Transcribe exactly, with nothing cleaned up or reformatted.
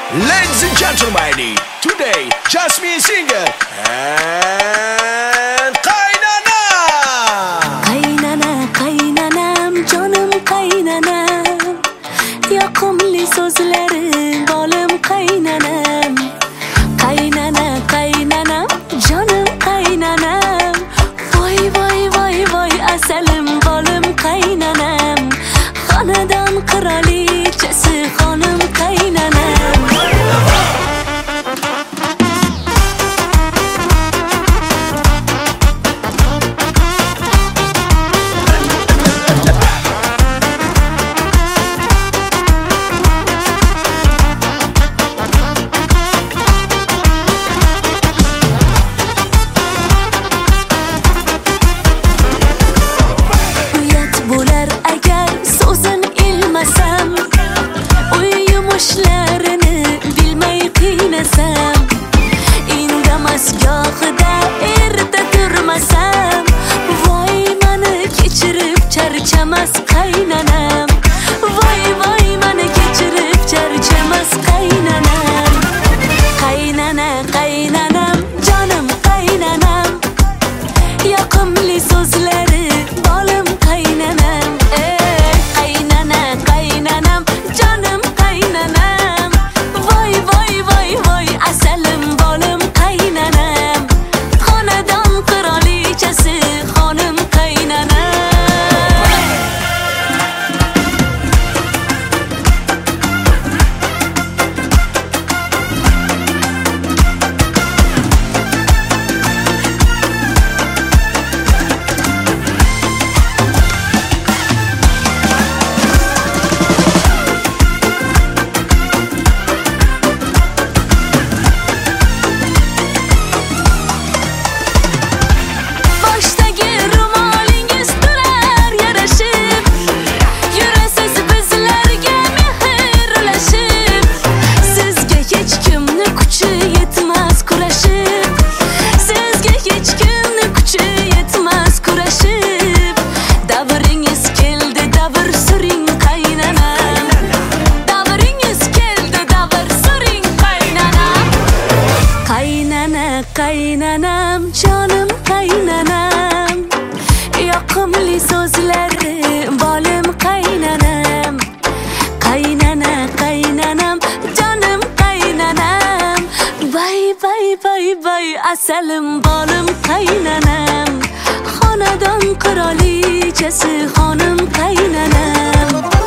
Ladies and gentlemen, today Jasmine Singer and Kaynana. Kaynana, kaynanam, canım kaynanam. Yoqimli so'zlaring bolim kaynanam. Kaynana, kaynanam, canım kaynanam. Voy voy voy voy asalim bolim kaynanam. Xonadon qirolichasi xonim kaynanam. Charchamas kaynanam, voy voy mani kechirib charchamas kaynanam. Kaynana, kaynanam, canım kaynanam. Yoqimli so'zlari bolim kaynanam. Ey kaynana, kaynanam, canım kaynanam. Voy voy voy voy asalim bolim kaynanam. Xonadon qirolichasi xonim kaynanam. Kaynanam, canım kaynanam. Yoqimli so'zlari bolim kaynanam. Kaynana, kaynanam, canım kaynanam. Bay bay bay bay asalim bolim kaynanam. Xonadon qirolichasi xonim kaynanam.